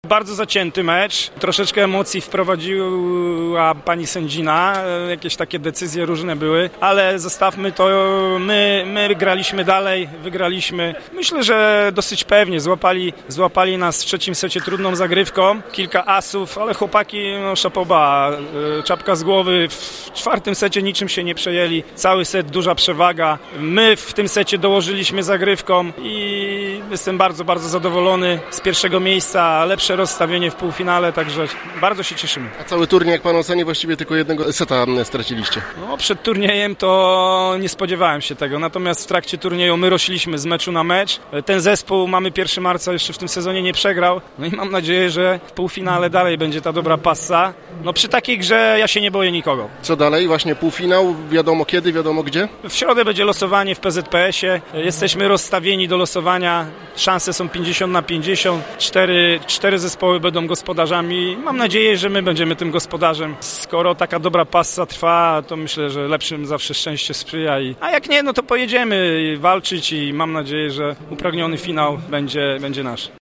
Bardzo zacięty mecz, troszeczkę emocji wprowadziła pani sędzina, jakieś takie decyzje różne były, ale zostawmy to, my graliśmy dalej, wygraliśmy. Myślę, że dosyć pewnie złapali nas w trzecim secie trudną zagrywką, kilka asów, ale chłopaki, szapoba, czapka z głowy, w czwartym secie niczym się nie przejęli, cały set duża przewaga. My w tym secie dołożyliśmy zagrywką i jestem bardzo, bardzo zadowolony z pierwszego miejsca, lepsze rozstawienie w półfinale, także bardzo się cieszymy. A cały turniej, jak pan oceni, właściwie tylko jednego seta straciliście? Przed turniejem to nie spodziewałem się tego, natomiast w trakcie turnieju my rośliśmy z meczu na mecz. Ten zespół, mamy 1 marca, jeszcze w tym sezonie nie przegrał, i mam nadzieję, że w półfinale dalej będzie ta dobra passa. Przy takiej grze ja się nie boję nikogo. Co dalej? Właśnie półfinał, wiadomo kiedy, wiadomo gdzie? W środę będzie losowanie w PZPS-ie, jesteśmy rozstawieni do losowania, szanse są 50-50, cztery zespoły będą gospodarzami. Mam nadzieję, że my będziemy tym gospodarzem. Skoro taka dobra passa trwa, to myślę, że lepszym zawsze szczęście sprzyja. A jak nie, to pojedziemy walczyć i mam nadzieję, że upragniony finał będzie nasz.